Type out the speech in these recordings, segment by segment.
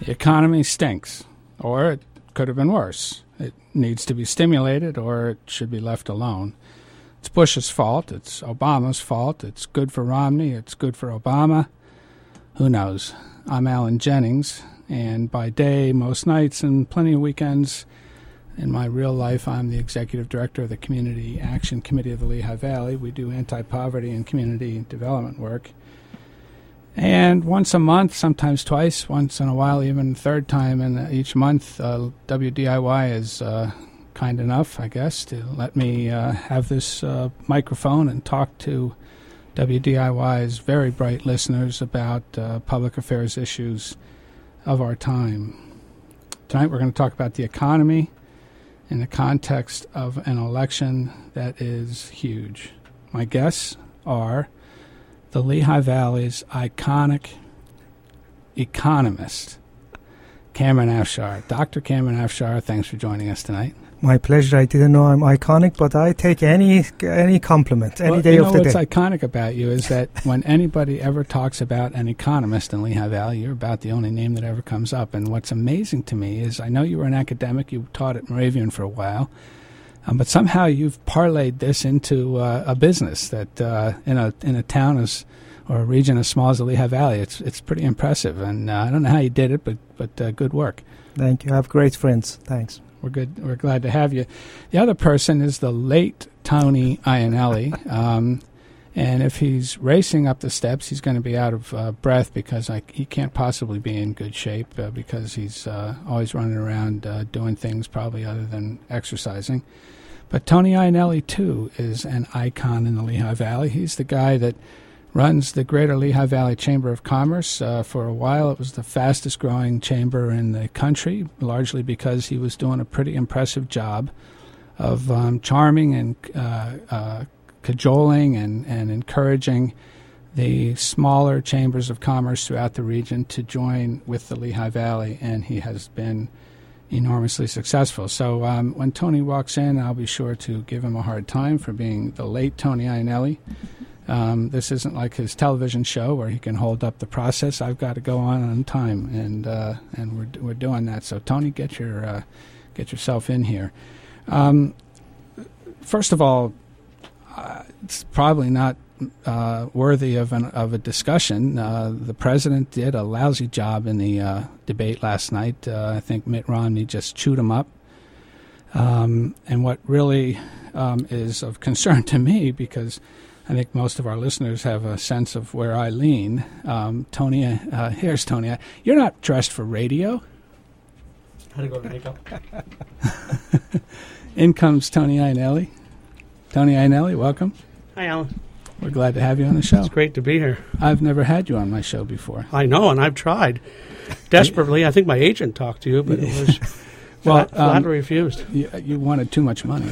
The economy stinks, or it could have been worse. It needs to be stimulated, or it should be left alone. It's Bush's fault. It's Obama's fault. It's good for Romney. It's good for Obama. Who knows? I'm Alan Jennings, and by day, most nights, and plenty of weekends, in my real life, I'm the executive director of the Community Action Committee of the Lehigh Valley. We do anti-poverty and community development work. And once a month, sometimes twice, once in a while, even a third time in each month, WDIY is kind enough, I guess, to let me have this microphone and talk to WDIY's very bright listeners about public affairs issues of our time. Tonight we're going to talk about the economy in the context of an election that is huge. My guests are the Lehigh Valley's iconic economist, Cameron Afshar. Dr. Cameron Afshar, thanks for joining us tonight. My pleasure. I didn't know I'm iconic, but I take any compliment any day of the day. What's iconic about you is that when anybody ever talks about an economist in Lehigh Valley, you're about the only name that ever comes up. And what's amazing to me is I know you were an academic. You taught at Moravian for a while. But somehow you've parlayed this into a business that in a town or a region as small as the Lehigh Valley, it's pretty impressive. And I don't know how you did it, but good work. Thank you. I have great friends. Thanks. We're good. We're glad to have you. The other person is the late Tony Iannelli. And if he's racing up the steps, he's going to be out of breath because he can't possibly be in good shape because he's always running around doing things probably other than exercising. But Tony Iannelli, too, is an icon in the Lehigh Valley. He's the guy that runs the Greater Lehigh Valley Chamber of Commerce. For a while, it was the fastest-growing chamber in the country, largely because he was doing a pretty impressive job of charming and cajoling and encouraging the smaller chambers of commerce throughout the region to join with the Lehigh Valley, and he has been enormously successful. So when Tony walks in, I'll be sure to give him a hard time for being the late Tony Iannelli. This isn't like his television show where he can hold up the process. I've got to go on time, and we're doing that. So Tony, get yourself in here. First of all, it's probably not worthy of a discussion. The president did a lousy job in the debate last night. I think Mitt Romney just chewed him up. And what really is of concern to me, because I think most of our listeners have a sense of where I lean. Tony, here's Tony. You're not dressed for radio. How to go to makeup? In comes Tony Iannelli. Tony Iannelli, welcome. Hi, Alan. We're glad to have you on the show. It's great to be here. I've never had you on my show before. I know, and I've tried desperately. I think my agent talked to you, but it was flatly refused. You wanted too much money.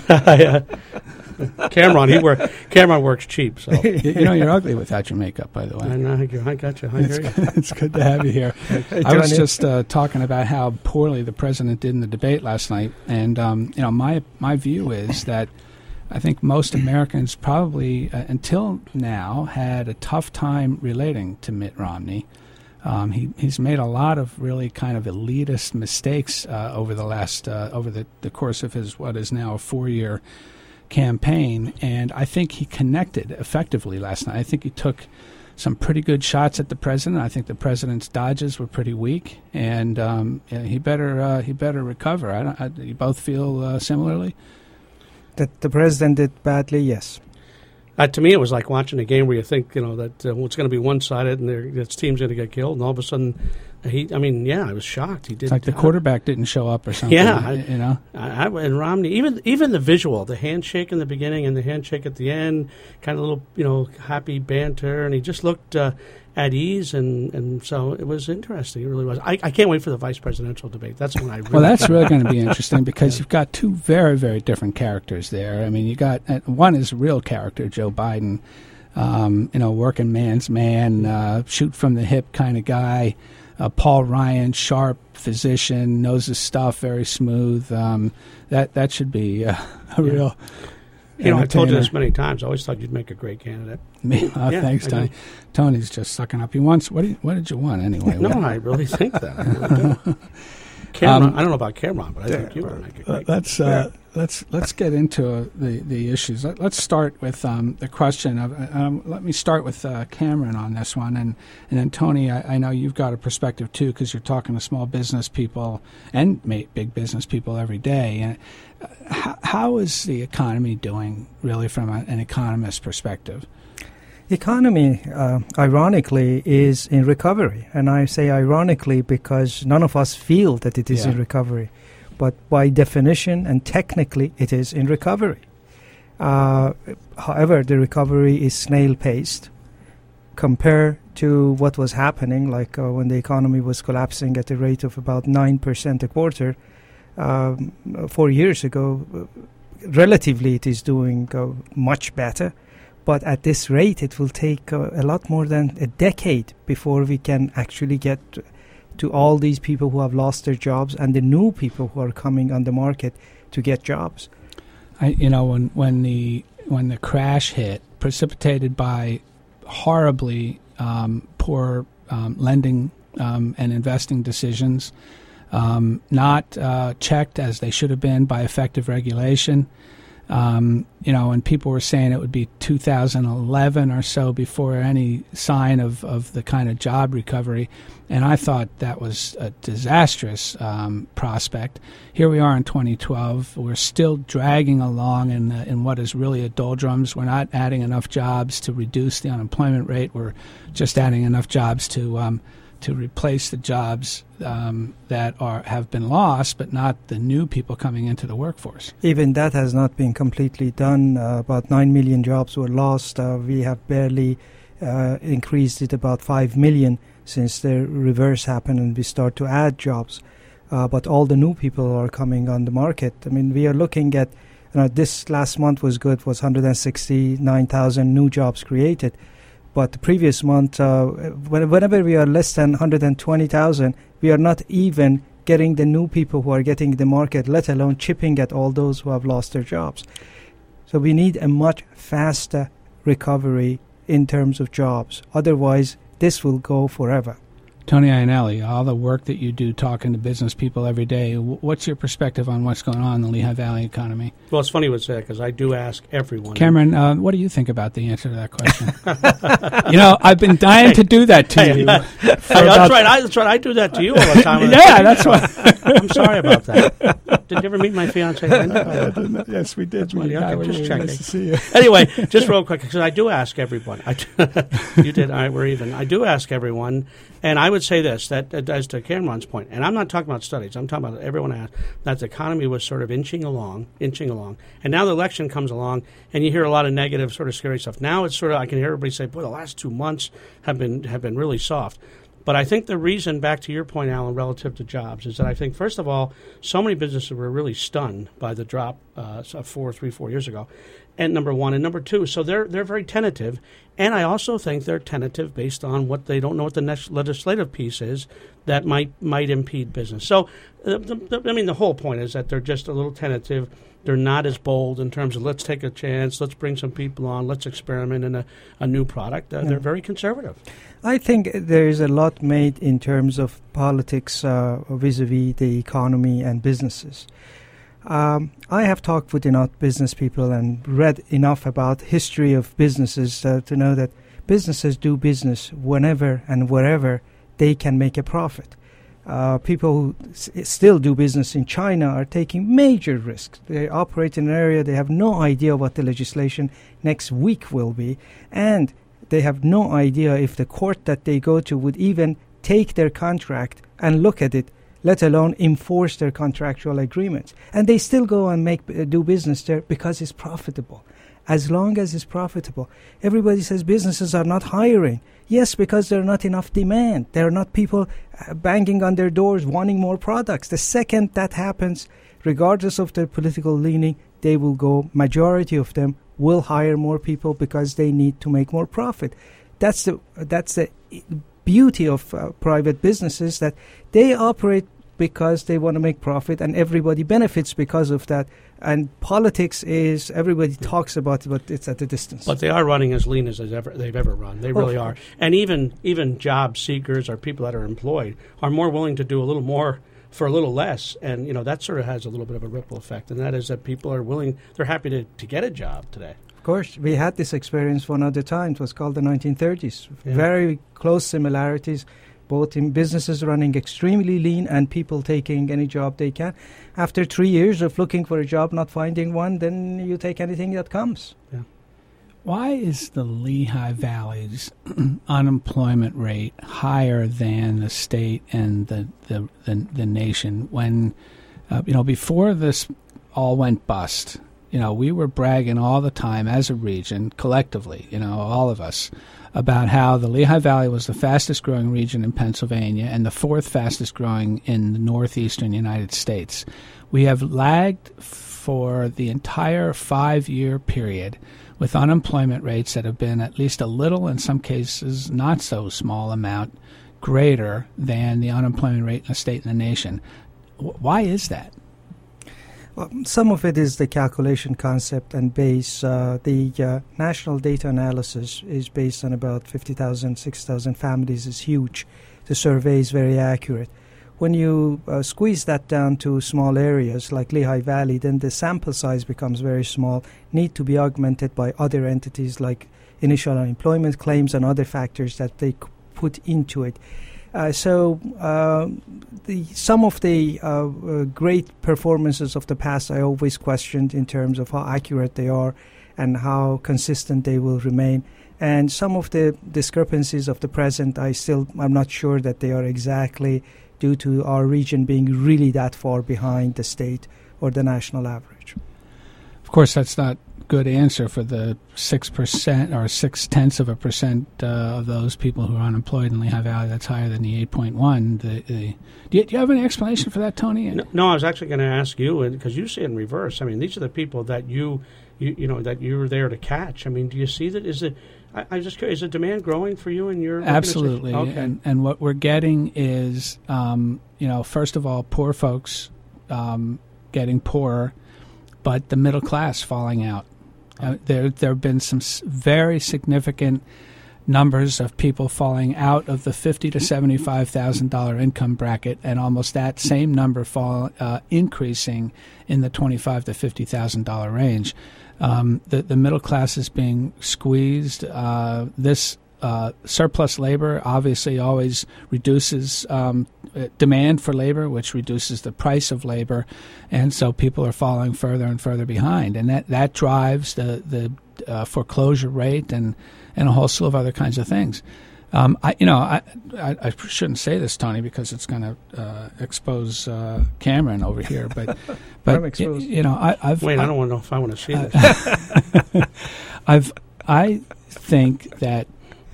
Cameron works cheap, so you're ugly without your makeup, by the way. I know. I got you. It's good to have you here. I was just talking about how poorly the president did in the debate last night, and my view is that I think most Americans probably until now had a tough time relating to Mitt Romney. He's made a lot of really kind of elitist mistakes over the course of his what is now a 4-year campaign, and I think he connected effectively last night. I think he took some pretty good shots at the president. I think the president's dodges were pretty weak, and he better recover. You both feel similarly? That the president did badly, yes. To me, it was like watching a game where you think, that it's going to be one-sided and this team's going to get killed, and all of a sudden, I was shocked. He did. It's like the quarterback didn't show up or something. Yeah, and Romney, even the visual, the handshake in the beginning and the handshake at the end, kind of little, happy banter, and he just looked at ease, and so it was interesting. It really was. I can't wait for the vice presidential debate. That's when I really... Well, that's really going to be interesting because you've got two very, very different characters there. I mean, you got one is a real character, Joe Biden, working man's man, shoot from the hip kind of guy. Paul Ryan, sharp physician, knows his stuff, very smooth. That should be a real I've told you this many times. I always thought you'd make a great candidate. Thanks, Tony. Tony's just sucking up. He wants. What did you want anyway? No, I really think that. I really do. Cameron, I don't know about Cameron, but I think you would make a great candidate. Let's get into the issues. Let's start with the question of. Let me start with Cameron on this one, and then Tony. I know you've got a perspective too, because you're talking to small business people and big business people every day. And how is the economy doing, really, from an economist perspective? The economy, ironically, is in recovery, and I say ironically because none of us feel that it is in recovery. But by definition and technically, it is in recovery. However, the recovery is snail-paced compared to what was happening, like when the economy was collapsing at a rate of about 9% a quarter 4 years ago. Relatively, it is doing much better. But at this rate, it will take a lot more than a decade before we can actually get to all these people who have lost their jobs and the new people who are coming on the market to get jobs. When the crash hit, precipitated by horribly poor lending and investing decisions, not checked as they should have been by effective regulation. And people were saying it would be 2011 or so before any sign of the kind of job recovery. And I thought that was a disastrous prospect. Here we are in 2012. We're still dragging along in what is really a doldrums. We're not adding enough jobs to reduce the unemployment rate. We're just adding enough jobs to replace the jobs that have been lost, but not the new people coming into the workforce. Even that has not been completely done. About 9 million jobs were lost. We have barely increased it about 5 million since the reverse happened and we start to add jobs. But all the new people are coming on the market. I mean, we are looking at, this last month was good, was 169,000 new jobs created. But the previous month, whenever we are less than 120,000, we are not even getting the new people who are getting the market, let alone chipping at all those who have lost their jobs. So we need a much faster recovery in terms of jobs. Otherwise, this will go forever. Tony Iannelli, all the work that you do talking to business people every day, what's your perspective on what's going on in the Lehigh Valley economy? Well, it's funny what you say, because I do ask everyone. Cameron, what do you think about the answer to that question? I've been dying to do that to you. That's right. I do that to you all the time. That's why. I'm sorry about that. Did you ever meet my fiancée, Linda? Yes, we did. Okay, just checking. Nice to see you. Anyway, just real quick, because I do ask everyone. You did. All right, we're even. I do ask everyone, and I would say this, that as to Cameron's point, and I'm not talking about studies, I'm talking about everyone asked, that the economy was sort of inching along, and now the election comes along, and you hear a lot of negative, sort of scary stuff. Now it's sort of, I can hear everybody say, boy, the last 2 months have been really soft. But I think the reason, back to your point, Alan, relative to jobs, is that I think, first of all, so many businesses were really stunned by the drop 4 years ago. And number one. And number two, so they're very tentative. And I also think they're tentative based on what they don't know what the next legislative piece is that might impede business. So, the whole point is that they're just a little tentative. They're not as bold in terms of let's take a chance, let's bring some people on, let's experiment in a new product. They're very conservative. I think there is a lot made in terms of politics vis-a-vis the economy and businesses. I have talked with enough business people and read enough about history of businesses to know that businesses do business whenever and wherever they can make a profit. People who still do business in China are taking major risks. They operate in an area, they have no idea what the legislation next week will be, and they have no idea if the court that they go to would even take their contract and look at it, let alone enforce their contractual agreements. And they still go and do business there because it's profitable. As long as it's profitable. Everybody says businesses are not hiring. Yes, because there are not enough demand. There are not people banging on their doors wanting more products. The second that happens, regardless of their political leaning, they will go, majority of them will hire more people because they need to make more profit. That's the beauty of private businesses, that they operate because they want to make profit, and everybody benefits because of that. And politics is, everybody talks about it, but it's at a distance. But they are running as lean as they've ever run. They really are. And even job seekers or people that are employed are more willing to do a little more for a little less. And, that sort of has a little bit of a ripple effect. And that is that people are willing, they're happy to get a job today. Of course. We had this experience one other time. It was called the 1930s. Yeah. Very close similarities, both in businesses running extremely lean and people taking any job they can. After 3 years of looking for a job, not finding one, then you take anything that comes. Yeah. Why is the Lehigh Valley's unemployment rate higher than the state and the nation? When, before this all went bust, we were bragging all the time as a region, collectively, all of us, about how the Lehigh Valley was the fastest growing region in Pennsylvania and the fourth fastest growing in the northeastern United States. We have lagged for the entire 5-year period with unemployment rates that have been at least a little, in some cases not so small amount, greater than the unemployment rate in the state and the nation. Why is that? Well, some of it is the calculation concept and base. The national data analysis is based on about 50,000, 60,000 families. Is huge. The survey is very accurate. When you squeeze that down to small areas like Lehigh Valley, then the sample size becomes very small, need to be augmented by other entities like initial unemployment claims and other factors that they put into it. Some of the great performances of the past I always questioned in terms of how accurate they are and how consistent they will remain. And some of the discrepancies of the present, I'm not sure that they are exactly due to our region being really that far behind the state or the national average. Of course, that's not good answer for the 6% or 0.6% of those people who are unemployed in Lehigh Valley. That's higher than the 8.1. Do you have any explanation for that, Tony? No, I was actually going to ask you, because you see it in reverse. I mean, these are the people that you that you were there to catch. I mean, do you see that? I'm just curious, is the demand growing for you in your Absolutely. Okay. And what we're getting is, first of all, poor folks getting poorer, but the middle class falling out. There have been some very significant numbers of people falling out of the $50,000 to $75,000 income bracket, and almost that same number increasing in the $25,000 to $50,000 range. The middle class is being squeezed. This surplus labor obviously always reduces demand for labor, which reduces the price of labor, and so people are falling further and further behind, and that drives the foreclosure rate and a whole slew of other kinds of things. I shouldn't say this, Tony, because it's going to expose Cameron over here. But I'm exposed. I don't want to know if I want to see this. I think that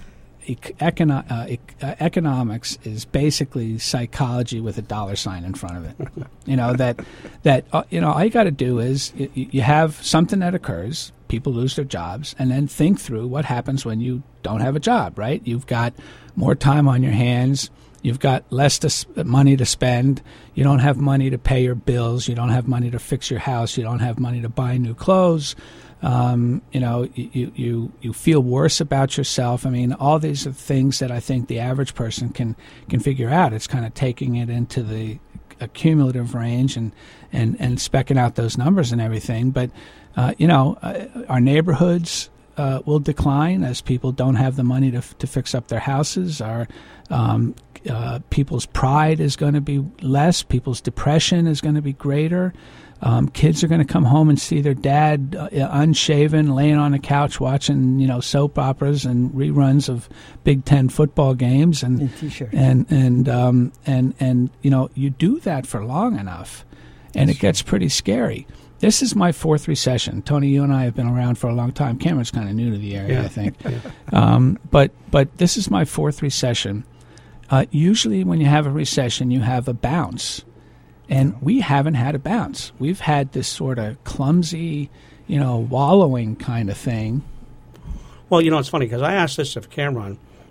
economics is basically psychology with a dollar sign in front of it. All you got to do is you have something that occurs. People lose their jobs, and then think through what happens when you don't have a job, right? You've got more time on your hands. You've got less money to spend. You don't have money to pay your bills. You don't have money to fix your house. You don't have money to buy new clothes. You feel worse about yourself. I mean, all these are things that I think the average person can figure out. It's kind of taking it into the cumulative range and specking out those numbers and everything. But our neighborhoods will decline as people don't have the money to fix up their houses. Our people's pride is going to be less. People's depression is going to be greater. Kids are going to come home and see their dad unshaven, laying on a couch watching, soap operas and reruns of Big Ten football games, and T-shirts. And you do that for long enough, and it gets pretty scary. This is my fourth recession. Tony, you and I have been around for a long time. Cameron's kind of new to the area, I think. Yeah. But this is my fourth recession. Usually when you have a recession, you have a bounce. And we haven't had a bounce. We've had this sort of clumsy, wallowing kind of thing. Well, it's funny because I asked this of Cameron,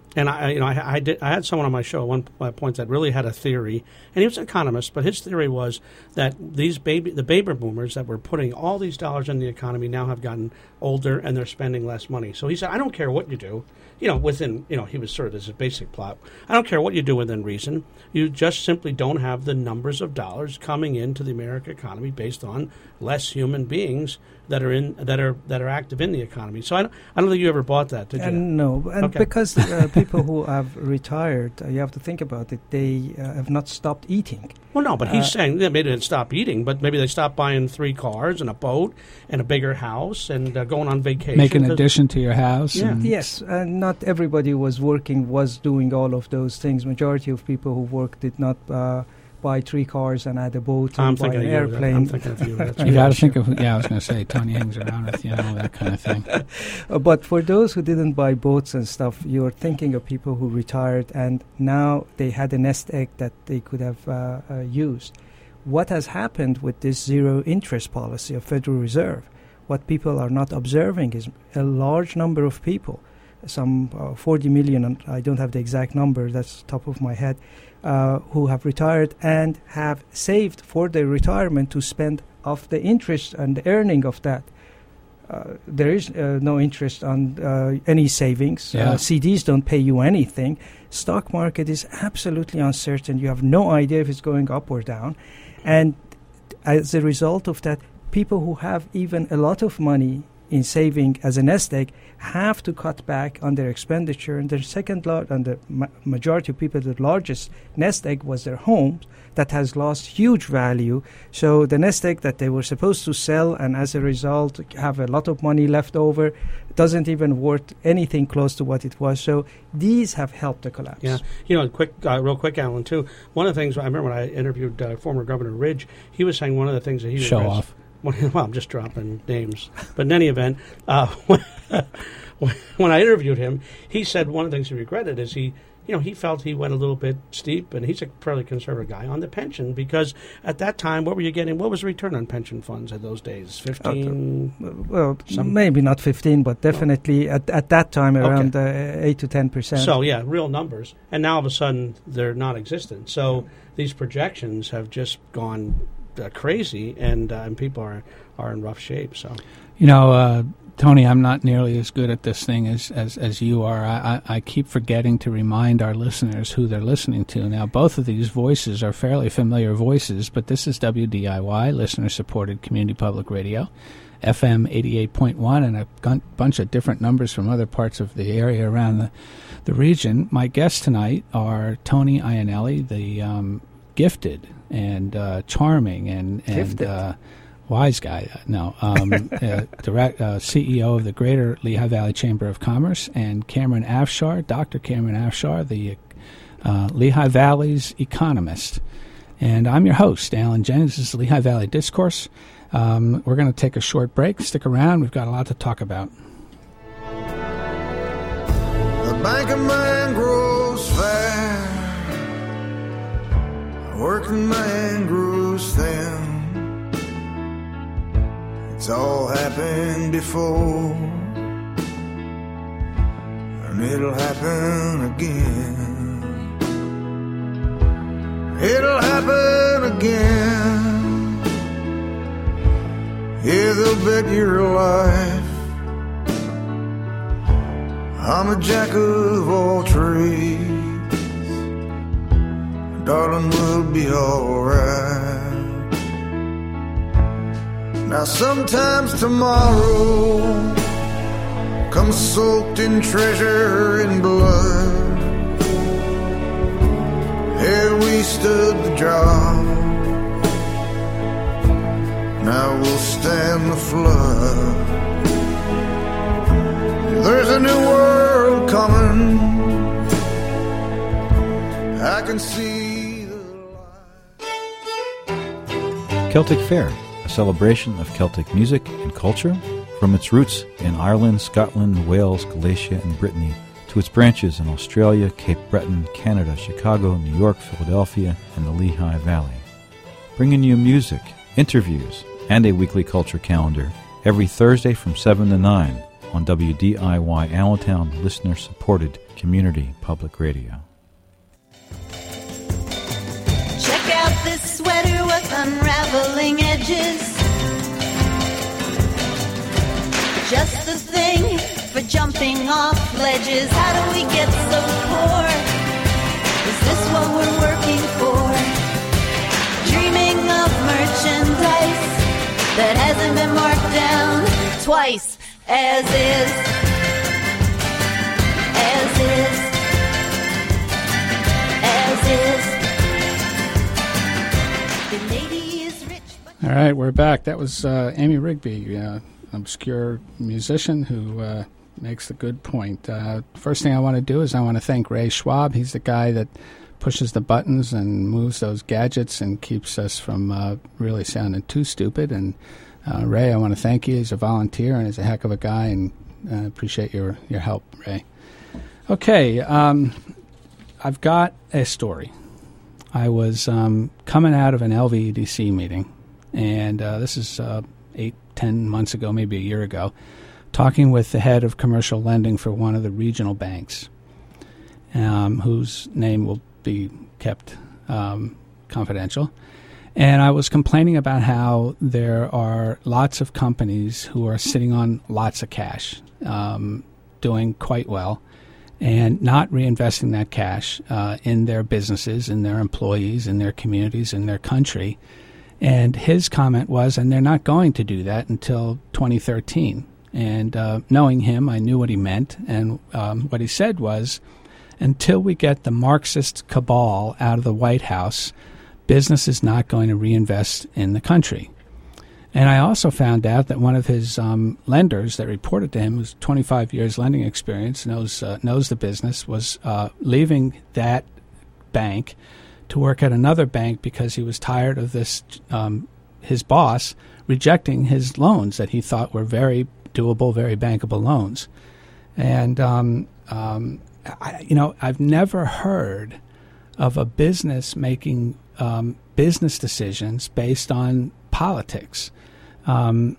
And I had someone on my show at one point that really had a theory, and he was an economist, but his theory was that the baby boomers that were putting all these dollars in the economy now have gotten older and they're spending less money. So he said, I don't care what you do, within, he was sort of as a basic plot. I don't care what you do within reason. You just simply don't have the numbers of dollars coming into the American economy based on less human beings that are active in the economy. So I don't think you ever bought that, did you? No, and okay. Because people who have retired, you have to think about it. They have not stopped eating. Well, no, but he's saying maybe they didn't stop eating, but maybe they stopped buying 3 cars and a boat and a bigger house and going on vacation. Make an addition to your house. Yeah. Yes, and not everybody was doing all of those things. Majority of people who work did not buy 3 cars and add a boat and buy an airplane. I'm thinking of you. You got to think of, I was going to say, Tony hangs around with, that kind of thing. But for those who didn't buy boats and stuff, you're thinking of people who retired and now they had a nest egg that they could have used. What has happened with this zero interest policy of Federal Reserve, what people are not observing is a large number of people, some 40 million, and I don't have the exact number, that's top of my head, who have retired and have saved for their retirement to spend off the interest and the earning of that. There is no interest on any savings. Yeah. CDs don't pay you anything. Stock market is absolutely uncertain. You have no idea if it's going up or down. And as a result of that, people who have even a lot of money in saving as a nest egg have to cut back on their expenditure. And the majority of people, the largest nest egg was their homes that has lost huge value. So the nest egg that they were supposed to sell and as a result have a lot of money left over doesn't even worth anything close to what it was. So these have helped the collapse. Yeah. Real quick, Alan, too. One of the things, I remember when I interviewed former Governor Ridge, he was saying one of the things that he Show regrets, off. Well, I'm just dropping names. But in any event, when I interviewed him, he said one of the things he regretted is he felt he went a little bit steep, and he's a fairly conservative guy, on the pension, because at that time, what were you getting? What was the return on pension funds at those days? 15? Well, maybe not 15, but definitely at that time around 8 to 10%. So, yeah, real numbers. And now all of a sudden, they're non-existent. So these projections have just gone crazy, and people are in rough shape. So, Tony, I'm not nearly as good at this thing as you are. I keep forgetting to remind our listeners who they're listening to. Now, both of these voices are fairly familiar voices, but this is WDIY, listener-supported community public radio, FM 88.1, and a bunch of different numbers from other parts of the area around the region. My guests tonight are Tony Iannelli, the gifted and charming and wise guy. CEO of the Greater Lehigh Valley Chamber of Commerce, and Cameron Afshar, Dr. Cameron Afshar, the Lehigh Valley's economist. And I'm your host, Alan Jennings. This is Lehigh Valley Discourse. We're going to take a short break. Stick around. We've got a lot to talk about. The banker man grows fat. Working man grows thin. It's all happened before, and it'll happen again. It'll happen again. Yeah, they'll bet your life I'm a jack of all trades. Darling, we'll be alright. Now sometimes tomorrow comes soaked in treasure and blood. Here we stood the job, now we'll stand the flood. There's a new world coming, I can see the light. Celtic Fair, a celebration of Celtic music and culture, from its roots in Ireland, Scotland, Wales, Galicia, and Brittany, to its branches in Australia, Cape Breton, Canada, Chicago, New York, Philadelphia, and the Lehigh Valley. Bringing you music, interviews, and a weekly culture calendar every Thursday from 7 to 9. on WDIY Allentown, listener-supported community public radio. Check out this sweater with unraveling edges. Just the thing for jumping off ledges. How do we get so poor? Is this what we're working for? Dreaming of merchandise that hasn't been marked down twice. As is, as is, as is. The lady is rich. All right, we're back. That was Amy Rigby, obscure musician who makes a good point. First thing I want to do is I want to thank Ray Schwab. He's the guy that pushes the buttons and moves those gadgets and keeps us from really sounding too stupid. And Ray, I want to thank you. He's a volunteer and he's a heck of a guy, and appreciate your help, Ray. Okay, I've got a story. I was coming out of an LVEDC meeting, and this is 8-10 months ago, maybe a year ago, talking with the head of commercial lending for one of the regional banks, whose name will be kept confidential. And I was complaining about how there are lots of companies who are sitting on lots of cash, doing quite well, and not reinvesting that cash in their businesses, in their employees, in their communities, in their country. And his comment was, and they're not going to do that until 2013. And knowing him, I knew what he meant. And what he said was, until we get the Marxist cabal out of the White House, business is not going to reinvest in the country. And I also found out that one of his lenders that reported to him, who's 25 years lending experience, knows the business, was leaving that bank to work at another bank because he was tired of this, his boss rejecting his loans that he thought were very doable, very bankable loans. And, I've never heard of a business making business decisions based on politics. I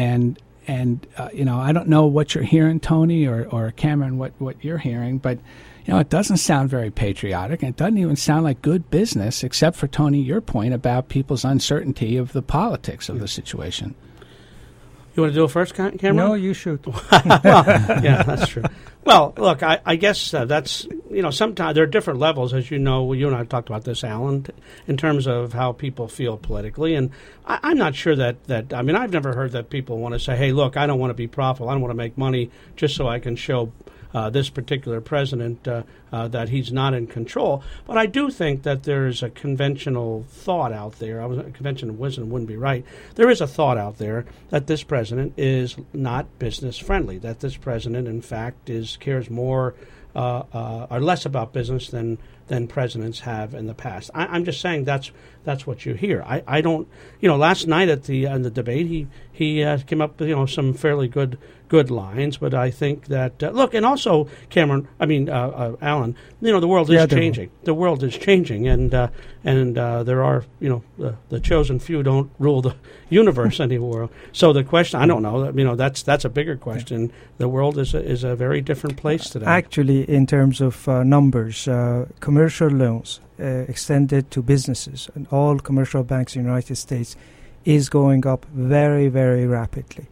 don't know what you're hearing, Tony, or Cameron, what you're hearing, but, it doesn't sound very patriotic, and it doesn't even sound like good business, except for, Tony, your point about people's uncertainty of the politics of the situation. You want to do it first, Cameron? No, you should. Well, yeah, that's true. Well, look, I guess that's, sometimes there are different levels, as you know. You and I have talked about this, Alan, in terms of how people feel politically. And I'm not sure that I've never heard that people want to say, hey, look, I don't want to be profitable. I don't want to make money just so I can show this particular president that he's not in control. But I do think that there's a conventional thought out there. Conventional wisdom wouldn't be right. There is a thought out there that this president is not business friendly, that this president, in fact, cares more or less about business than presidents have in the past. I'm just saying that's what you hear. I don't, last night in the debate, he came up with, some fairly good lines, but I think that, look, and also, Cameron, Alan, the world is changing. The world is changing, and there are, the chosen few don't rule the universe anymore. So the question, I don't know, that's a bigger question. The world is a very different place today. Actually, in terms of numbers, commercial loans extended to businesses and all commercial banks in the United States is going up very, very rapidly.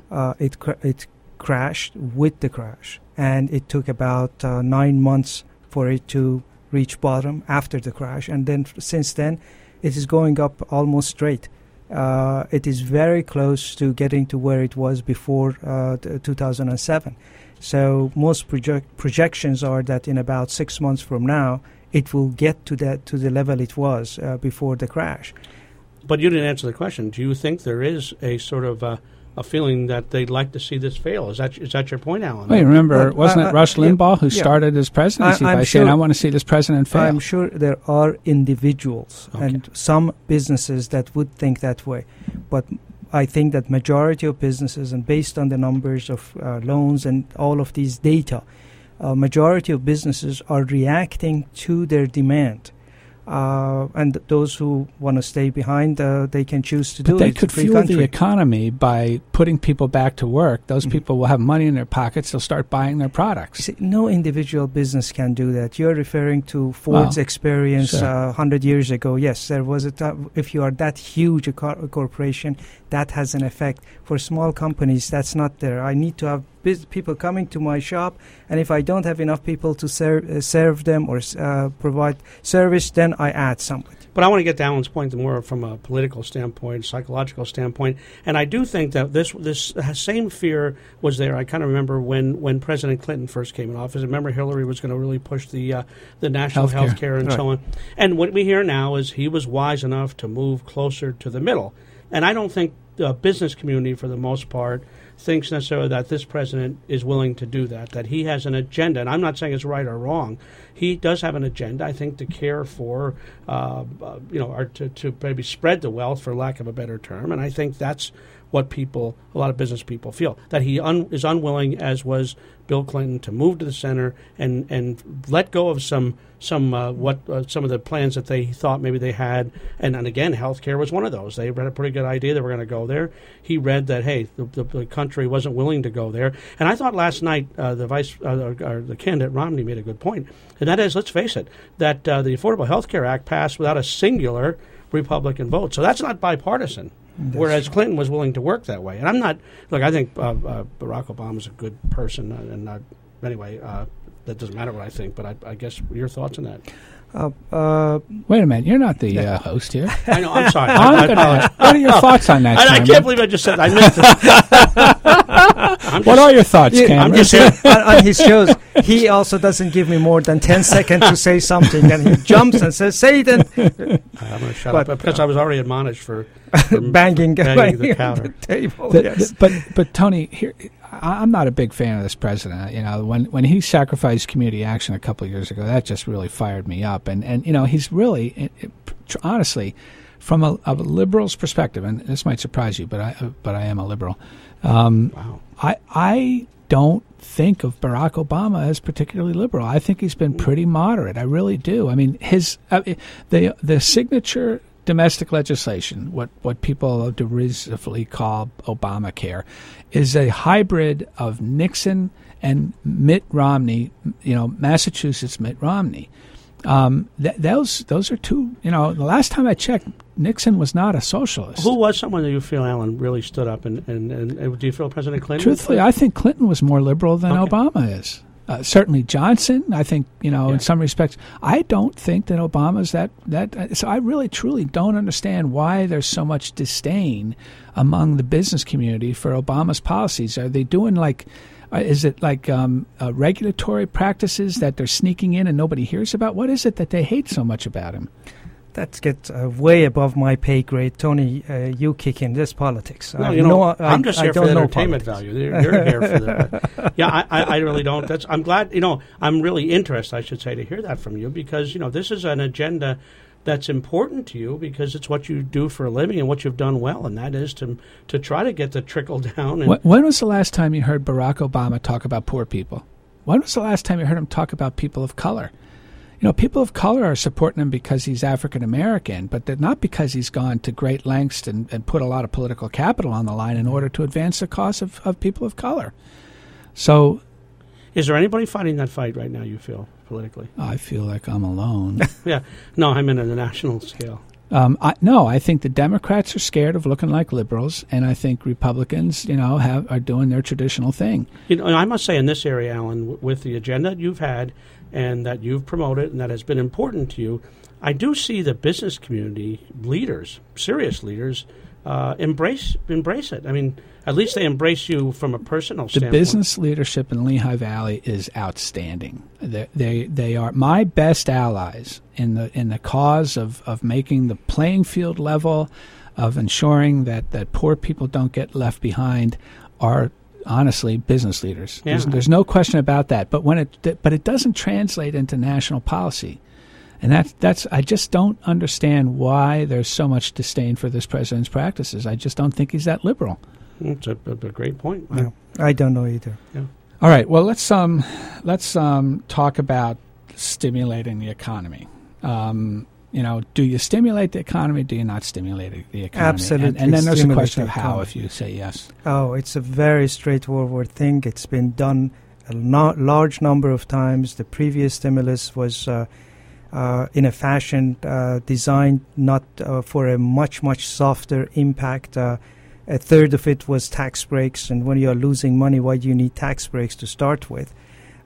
It crashed with the crash, and it took about 9 months for it to reach bottom after the crash, and then since then it is going up almost straight. It is very close to getting to where it was before 2007. So most projections are that in about 6 months from now it will get to the level it was before the crash. But you didn't answer the question. Do you think there is a sort of a feeling that they'd like to see this fail? Is that your point, Alan? Well, you remember, wasn't it Rush Limbaugh who started his presidency by saying, I want to see this president fail? I'm sure there are individuals and some businesses that would think that way. But I think that majority of businesses, and based on the numbers of loans and all of these data, majority of businesses are reacting to their demand. And those who want to stay behind, they can choose to do it. But they It's a could free fuel country. the economy by putting people back to work. Those people will have money in their pockets. They'll start buying their products. See, no individual business can do that. You're referring to Ford's Well, experience sure. 100 years ago. Yes, there was a time. If you are that huge a corporation, that has an effect. For small companies, that's not there. I need to have people coming to my shop, and if I don't have enough people to serve them or provide service, then I add somebody. But I want to get to Alan's point more from a political standpoint, psychological standpoint, and I do think that this same fear was there. I kind of remember when President Clinton first came in office. I remember Hillary was going to really push the national health care and so on. And what we hear now is he was wise enough to move closer to the middle. And I don't think the business community, for the most part, thinks necessarily that this president is willing to do that he has an agenda. And I'm not saying it's right or wrong. He does have an agenda, I think, to care for, or to maybe spread the wealth, for lack of a better term. And I think that's what a lot of business people feel, that he is unwilling, as was Bill Clinton, to move to the center and let go of some of the plans that they thought maybe they had. And again, healthcare was one of those. They had a pretty good idea they were going to go there. He read that, hey, the country wasn't willing to go there. And I thought last night the candidate Romney made a good point, and that is, let's face it, that the Affordable Health Care Act passed without a singular Republican vote. So that's not bipartisan. Whereas Clinton was willing to work that way. And I'm not, I think Barack Obama's a good person. Anyway, that doesn't matter what I think, but I guess your thoughts on that. Wait a minute. You're not the host here. I know, I'm sorry. What are your thoughts on that, I Cameron? can't believe I just said that. I meant to. What are your thoughts, Yeah, Cameron? I'm just saying. on his shows, he also doesn't give me more than 10 seconds to say something, and he jumps and says, "Say it." And I'm going to shut up because I was already admonished for banging the on the counter. table. The- Yes. but Tony, here I'm not a big fan of this president. When he sacrificed community action a couple of years ago, that just really fired me up. And he's really, honestly, from a liberal's perspective, and this might surprise you, but I am a liberal. Wow. I don't think of Barack Obama as particularly liberal. I think he's been pretty moderate. I really do. I mean, the signature domestic legislation, what people derisively call Obamacare, is a hybrid of Nixon and Mitt Romney, Massachusetts Mitt Romney. Those are two, the last time I checked, Nixon was not a socialist. Who was someone that you feel, Alan, really stood up? And do you feel President Clinton? Truthfully, I think Clinton was more liberal than Okay. Obama is. Certainly Johnson, I think, in some respects. I don't think that Obama's that. So I really, truly don't understand why there's so much disdain among the business community for Obama's policies. Are they doing is it like regulatory practices that they're sneaking in and nobody hears about? What is it that they hate so much about him? That gets way above my pay grade. Tony, you kick in this politics. No, I'm just here for the know entertainment politics. value. You're here for the. Yeah, I really don't. I'm glad. I'm really interested, I should say, to hear that from you, because this is an agenda that's important to you, because it's what you do for a living and what you've done well, and that is to try to get the trickle down. And When was the last time you heard Barack Obama talk about poor people? When was the last time you heard him talk about people of color? People of color are supporting him because he's African American, but they're not because he's gone to great lengths and put a lot of political capital on the line in order to advance the cause of people of color. So, is there anybody fighting that fight right now, you feel, politically? I feel like I'm alone. Yeah. No, I mean on the national scale. I think the Democrats are scared of looking like liberals, and I think Republicans, are doing their traditional thing. I must say, in this area, Alan, with the agenda you've had and that you've promoted and that has been important to you, I do see the business community leaders, serious leaders, embrace it. I mean, at least they embrace you from a personal standpoint. The business leadership in Lehigh Valley is outstanding. They are my best allies in the cause of making the playing field level, of ensuring that poor people don't get left behind. Are honestly business leaders. Yeah. There's no question about that. But it doesn't translate into national policy. And that's I just don't understand why there's so much disdain for this president's practices. I just don't think he's that liberal. It's a great point. No, I don't know either. Yeah. All right. Well, let's talk about stimulating the economy. do you stimulate the economy? Do you not stimulate the economy? Absolutely. And then there's a stimulate question the of how economy. if you say yes. Oh, it's a very straightforward thing. It's been done a large number of times. The previous stimulus was in a fashion designed not for a much, much softer impact. A third of it was tax breaks, and when you're losing money, why do you need tax breaks to start with?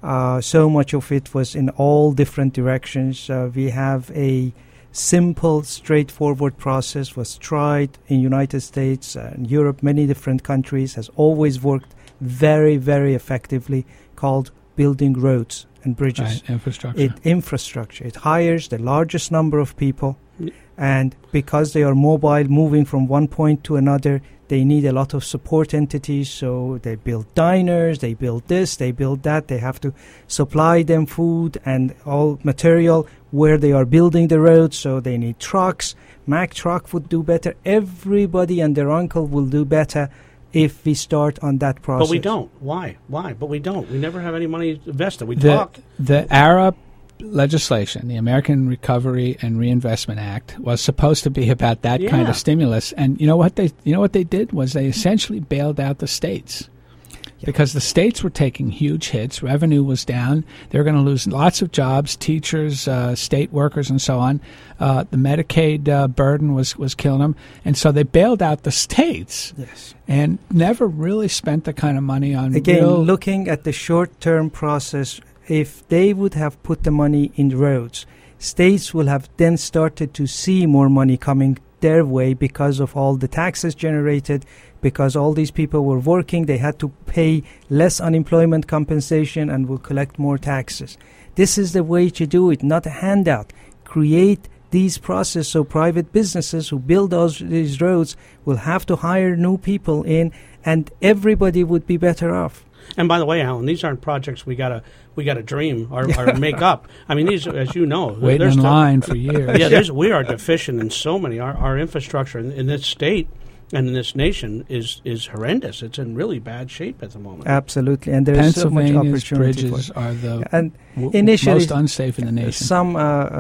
So much of it was in all different directions. We have a simple, straightforward process, was tried in United States and Europe, many different countries, has always worked very, very effectively, called building roads and bridges. Right, infrastructure. Infrastructure. It hires the largest number of people, and because they are mobile, moving from one point to another, they need a lot of support entities. So they build diners, they build this, they build that. They have to supply them food and all material where they are building the road. So they need trucks. Mack Truck would do better. Everybody and their uncle will do better if we start on that process. But we don't. Why? But we don't. We never have any money invested. We The talk. ARA legislation, the American Recovery and Reinvestment Act, was supposed to be about that kind Yeah. of stimulus. And you know what they did was they essentially bailed out the states. Because the states were taking huge hits, revenue was down. They were going to lose lots of jobs, teachers, state workers, and so on. The Medicaid burden was killing them, and so they bailed out the states. Yes. And never really spent the kind of money on Again, real. looking at the short-term process, if they would have put the money in roads, states will have then started to see more money coming their way because of all the taxes generated, because all these people were working, they had to pay less unemployment compensation and will collect more taxes. This is the way to do it, not a handout. Create these processes so private businesses who build these roads will have to hire new people in, and everybody would be better off. And by the way, Alan, these aren't projects we gotta dream or make up. I mean, these, as you know, waiting there's in line for years. Yeah, we are deficient in so many. Our infrastructure in this state and in this nation is horrendous. It's in really bad shape at the moment. Absolutely, and there's so much Pennsylvania's opportunity bridges for it. are the And initially, most unsafe in the nation. some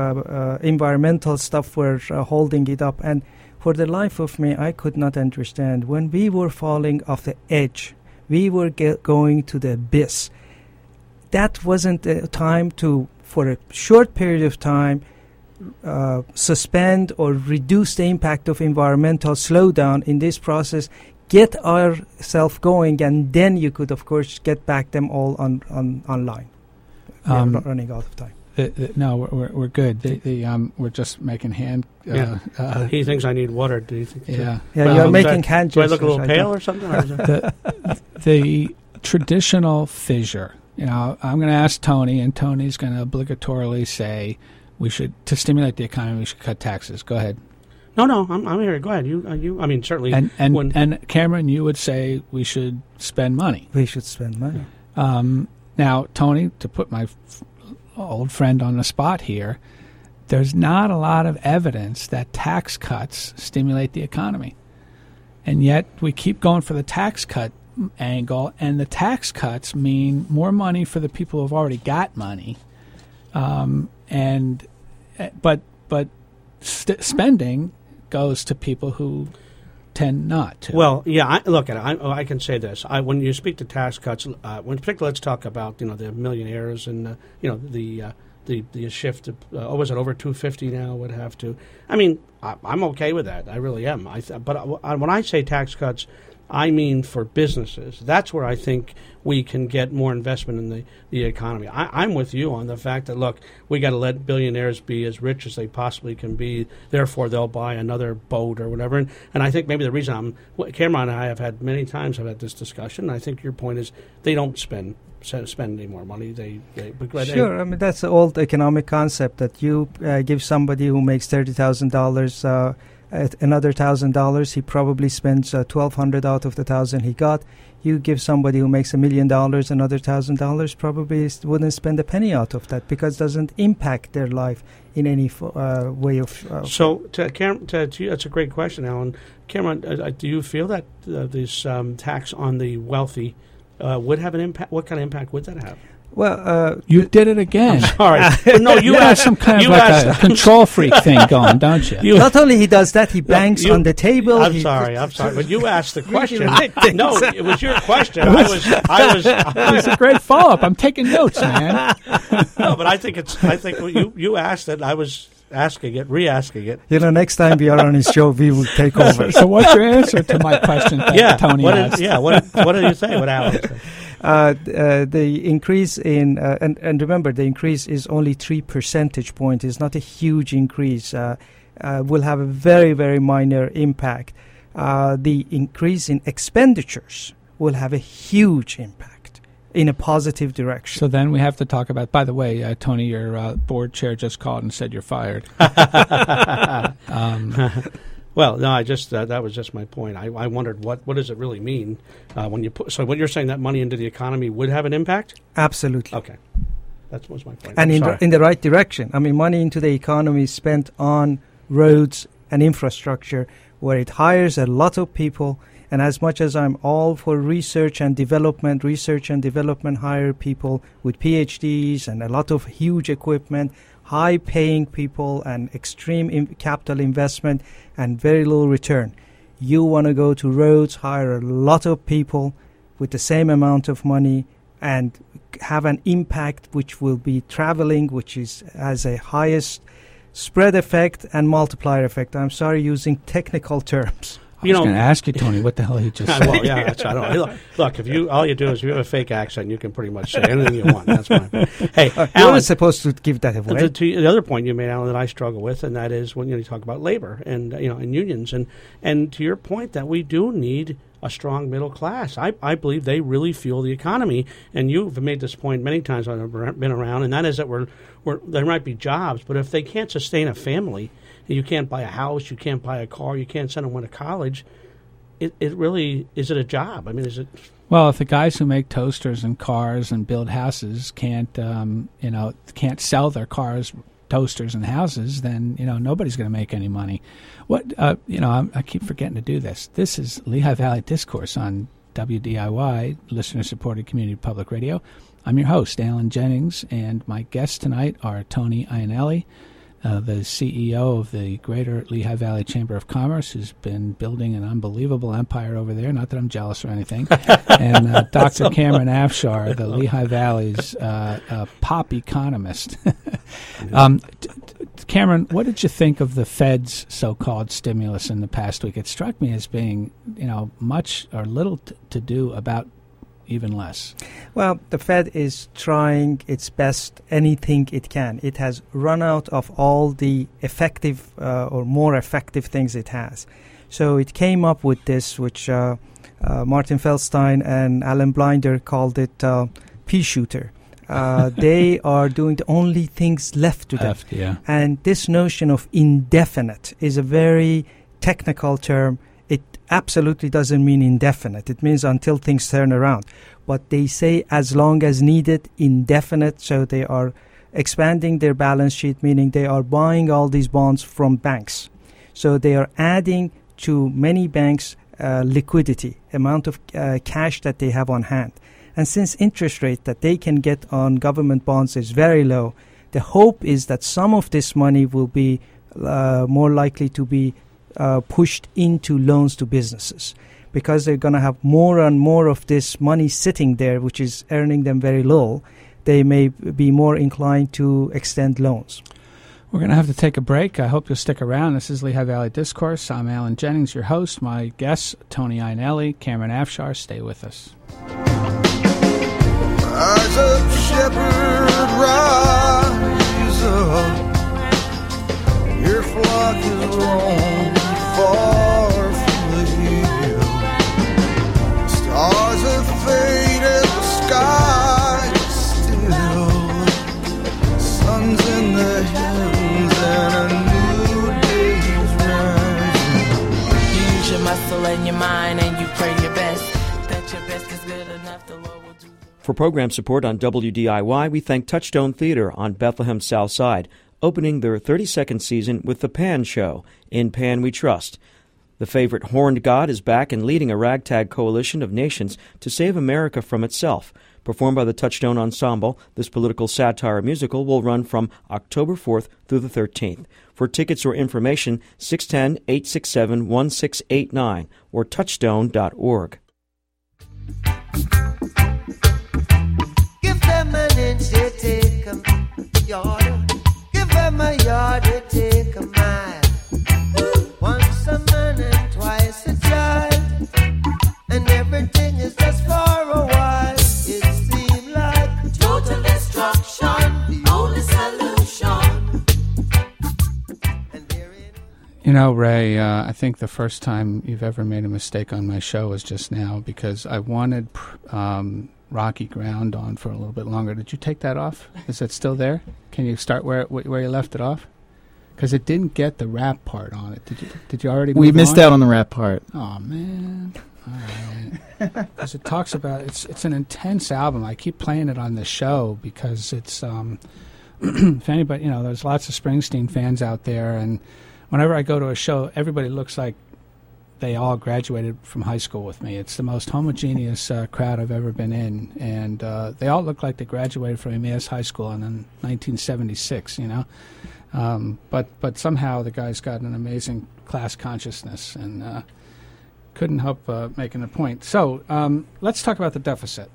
environmental stuff were holding it up, and for the life of me, I could not understand when we were falling off the edge. We were going to the abyss. That wasn't a time to, for a short period of time, suspend or reduce the impact of environmental slowdown in this process, get ourselves going, and then you could, of course, get back them all online. We are running out of time. No, we're good. We're just making hand. He thinks I need water. Do you think? Yeah. Yeah, Well, you're making hand Do I gestures. look a little I pale don't- or something? Or is it- The traditional fissure. I'm going to ask Tony, and Tony's going to obligatorily say to stimulate the economy, we should cut taxes. Go ahead. No, I'm here. Go ahead. You. I mean, certainly. And Cameron, you would say we should spend money. We should spend money. Now, Tony, to put my old friend on the spot here, there's not a lot of evidence that tax cuts stimulate the economy. And yet we keep going for the tax cut angle, and the tax cuts mean more money for the people who've already got money. But spending goes to people who tend not to. Well, yeah. Look at it. I can say this. When you speak to tax cuts, particularly let's talk about the millionaires and the shift to was it over 250 now would have to. I mean, I'm okay with that. I really am. But when I say tax cuts, I mean for businesses. That's where I think we can get more investment in the economy. I'm with you on the fact that, look, we got to let billionaires be as rich as they possibly can be. Therefore, they'll buy another boat or whatever. And I think maybe the reason Cameron and I have had many times have had this discussion. I think your point is they don't spend any more money. Sure, I mean that's the old economic concept that you give somebody who makes $30,000 another $1,000. He probably spends $1,200 out of the $1,000 he got. You give somebody who makes $1 million another $1,000, probably wouldn't spend a penny out of that because it doesn't impact their life in any way of. So, to you, that's a great question, Alan. Cameron, do you feel that this tax on the wealthy would have an impact. What kind of impact would that have? Well, You did it again. All right. No, you have asked some kind of you like asked- a control freak thing going, don't you? not only he does that, he bangs you- on the table. I'm he- sorry, but you asked the question. right things. No, it was your question. I was. It's a great follow-up. I'm taking notes, man. No, but I think you asked it. I was asking it, re-asking it. Next time we are on his show, we will take over. So what's your answer to my question that Tony asked? What did you say? What Alan said? The increase in and remember, the increase is only 3 percentage points. It's not a huge increase. Will have a very, very minor impact. The increase in expenditures will have a huge impact in a positive direction. So then we have to talk about, by the way, Tony, your board chair just called and said you're fired. Well, no, I just that was just my point. I wondered what does it really mean when you put. So what you're saying, that money into the economy would have an impact? Absolutely. Okay, that was my point. And I'm sorry. in the right direction. I mean, money into the economy is spent on roads and infrastructure, where it hires a lot of people. And as much as I'm all for research and development hire people with PhDs and a lot of huge equipment, high-paying people and extreme capital investment and very low return. You want to go to roads, hire a lot of people with the same amount of money and have an impact which will be traveling, which has a highest spread effect and multiplier effect. I'm sorry using technical terms. I was going to ask you, Tony, what the hell he just said. Well, yeah, that's, I don't. Look, all you do is if you have a fake accent, you can pretty much say anything you want. That's fine. Hey, You're Alan, not supposed to give that away. the other point you made, Alan, that I struggle with, and that is when you talk about labor and and unions, and to your point that we do need a strong middle class. I believe they really fuel the economy, and you've made this point many times when I've been around, and that is that there might be jobs, but if they can't sustain a family, you can't buy a house, you can't buy a car, you can't send them to college. It really, is it a job? I mean, is it? Well, if the guys who make toasters and cars and build houses can't sell their cars, toasters, and houses, then nobody's going to make any money. I keep forgetting to do this. This is Lehigh Valley Discourse on WDIY, listener-supported community public radio. I'm your host, Alan Jennings, and my guests tonight are Tony Iannelli, the CEO of the Greater Lehigh Valley Chamber of Commerce, who's been building an unbelievable empire over there. Not that I'm jealous or anything. And Dr. Cameron Afshar, the Lehigh Valley's pop economist. Cameron, what did you think of the Fed's so-called stimulus in the past week? It struck me as being, much or little to do about even less. Well, the Fed is trying its best, anything it can. It has run out of all the effective or more effective things it has. So it came up with this, which Martin Feldstein and Alan Blinder called it pea shooter. They are doing the only things left to them. Yeah. And this notion of indefinite is a very technical term. It absolutely doesn't mean indefinite. It means until things turn around. But they say as long as needed, indefinite. So they are expanding their balance sheet, meaning they are buying all these bonds from banks. So they are adding to many banks liquidity, amount of cash that they have on hand. And since interest rate that they can get on government bonds is very low, the hope is that some of this money will be more likely to be pushed into loans to businesses, because they're going to have more and more of this money sitting there, which is earning them very low. They may be more inclined to extend loans. We're going to have to take a break. I hope you'll stick around. This is Lehigh Valley Discourse. I'm Alan Jennings, your host. My guests, Tony Iannelli, Cameron Afshar. Stay with us. Rise up, shepherd, rise up. Your flock is roaming far from the hill. Stars have faded, the sky is still. Sun's in the heavens and a new day is rising. You use your muscle and your mind and you pray your best. That your best is good enough, the Lord will do. For program support on WDIY, we thank Touchstone Theater on Bethlehem South Side, opening their 32nd season with The Pan Show. In Pan We Trust. The favorite horned god is back and leading a ragtag coalition of nations to save America from itself. Performed by the Touchstone Ensemble, this political satire musical will run from October 4th through the 13th. For tickets or information, 610-867-1689 or touchstone.org. Give them an inch, they take a yard. Give them a yard, they take a mile. Once a man and twice a child, and everything is just for a while. It seems like total destruction, the only solution. You know, Ray, I think the first time you've ever made a mistake on my show was just now, because I wanted Rocky Ground on for a little bit longer. Did you take that off? Is it still there? Can you start where you left it off? Because it didn't get the rap part on it. Did you already? We missed out on the rap part. Oh man! All right. Because it talks about it's an intense album. I keep playing it on the show because it's if anybody, you know, there's lots of Springsteen fans out there, and whenever I go to a show, everybody looks like they all graduated from high school with me. It's the most homogeneous crowd I've ever been in, and they all look like they graduated from Emmaus High School in 1976. You know. But somehow the guy's got an amazing class consciousness, and couldn't help making a point. So let's talk about the deficit.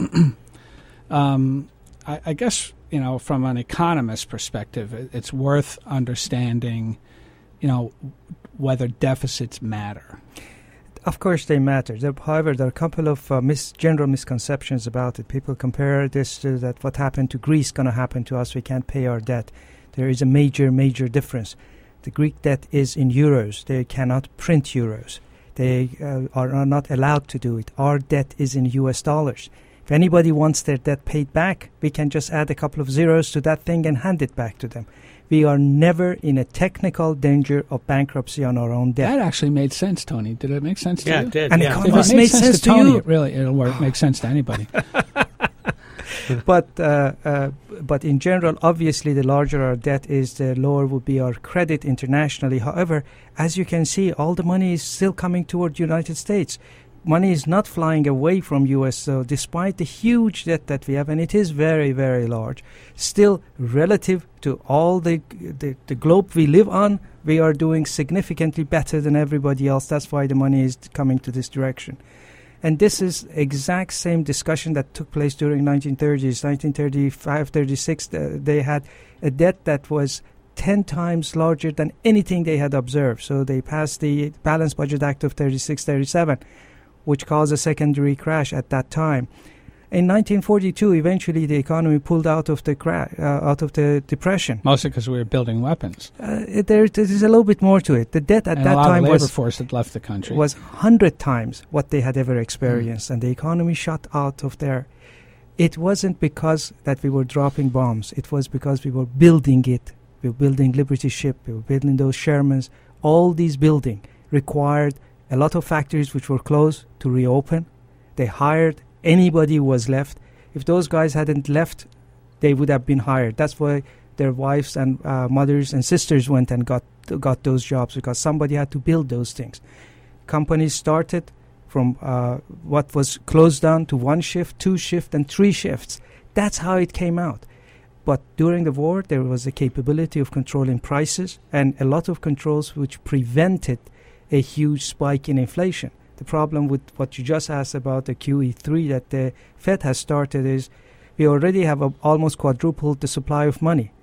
I guess, you know, from an economist perspective, it's worth understanding, you know, whether deficits matter. Of course they matter. However, there are a couple of general misconceptions about it. People compare this to that what happened to Greece going to happen to us. We can't pay our debt. There is a major, major difference. The Greek debt is in euros. They cannot print euros. They are not allowed to do it. Our debt is in US dollars. If anybody wants their debt paid back, we can just add a couple of zeros to that thing and hand it back to them. We are never in a technical danger of bankruptcy on our own debt. That actually made sense, Tony. Did it make sense to you? Yeah, it did. And Yeah. it made sense to Tony, you. It'll make sense to anybody. But in general, obviously, the larger our debt is, the lower will be our credit internationally. However, as you can see, all the money is still coming toward the United States. Money is not flying away from U.S. So despite the huge debt that we have, and it is very, very large, still relative to all the globe we live on, we are doing significantly better than everybody else. That's why the money is coming to this direction. And this is exact same discussion that took place during 1930s, 1935, 36. They had a debt that was 10 times larger than anything they had observed. So they passed the Balanced Budget Act of 36, 37, which caused a secondary crash at that time. In 1942, eventually the economy pulled out of the depression. Mostly because we were building weapons. There is a little bit more to it. The debt at and that a lot time of labor force had left the country. was 100 times what they had ever experienced, and the economy shot out of there. It wasn't because that we were dropping bombs. It was because we were building it. We were building Liberty Ship. We were building those Shermans. All these building required a lot of factories which were closed to reopen. They hired anybody who was left. If those guys hadn't left, they would have been hired. That's why their wives and mothers and sisters went and got those jobs, because somebody had to build those things. Companies started from what was closed down to 1 shift, 2 shift, and 3 shifts. That's how it came out. But during the war, there was a capability of controlling prices and a lot of controls which prevented a huge spike in inflation. The problem with what you just asked about the QE3 that the Fed has started is we already have almost quadrupled the supply of money.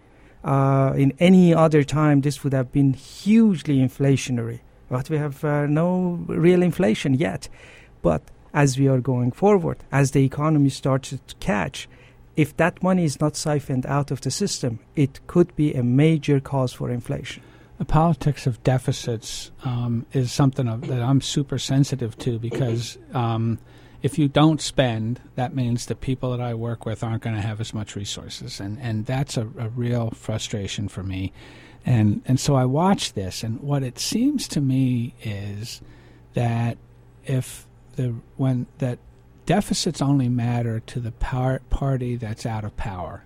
In any other time, this would have been hugely inflationary. But we have no real inflation yet. But as we are going forward, as the economy starts to catch, if that money is not siphoned out of the system, it could be a major cause for inflation. The politics of deficits is something that I'm super sensitive to, because if you don't spend, that means the people that I work with aren't going to have as much resources. And that's a real frustration for me. And so I watch this, and what it seems to me is that that deficits only matter to the party that's out of power.